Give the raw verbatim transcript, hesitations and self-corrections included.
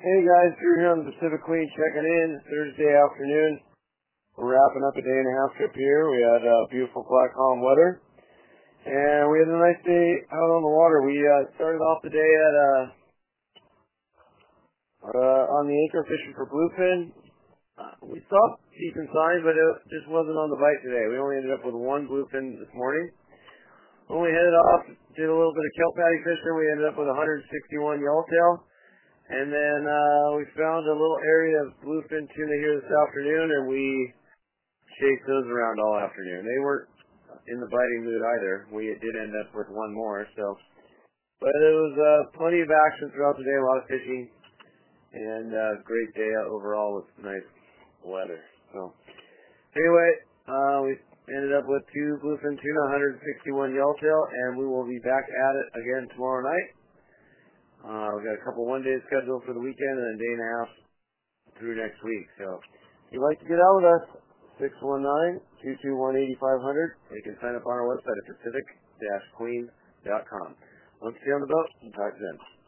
Hey guys, Drew here on the Pacific Queen checking in. Thursday afternoon. We're wrapping up a day and a half trip here. We had uh, beautiful Black Calm weather. And we had a nice day out on the water. We uh, started off the day at uh, uh, on the anchor fishing for bluefin. Uh, we saw decent signs, but it just wasn't on the bite today. We only ended up with one bluefin this morning. When we headed off, did a little bit of kelp patty fishing. We ended up with one hundred sixty-one yellowtail. And then uh, we found a little area of bluefin tuna here this afternoon, and we chased those around all afternoon. They weren't in the biting mood either. We did end up with one more, so. But it was uh, plenty of action throughout the day, a lot of fishing, and uh, great day overall with nice weather. So anyway, uh, we ended up with two bluefin tuna, one hundred sixty-one yellowtail, and we will be back at it again tomorrow night. Uh, we've got a couple one-day scheduled for the weekend and a day and a half through next week. So if you'd like to get out with us, six one nine, two two one, eight five zero zero. You can sign up on our website at pacific dash queen dot com. Once you're on the boat, we'll talk to you then.